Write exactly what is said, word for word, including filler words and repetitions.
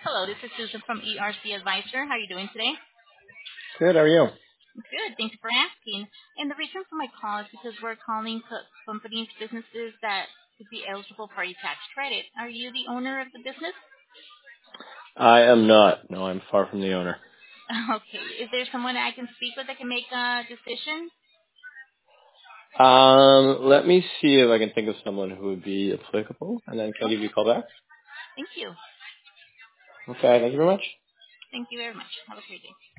Hello, this is Susan from E R C Advisor. How are you doing today? Good, how are you? Good. Thanks for asking. And the reason for my call is because we're calling co- companies, businesses that could be eligible for a tax credit. Are you the owner of the business? I am not. No, I'm far from the owner. Okay. Is there someone I can speak with that can make a decision? Um, let me see if I can think of someone who would be applicable, and then can I give you Okay. a call back? Thank you. Okay, thank you very much. Thank you very much. Have a great day.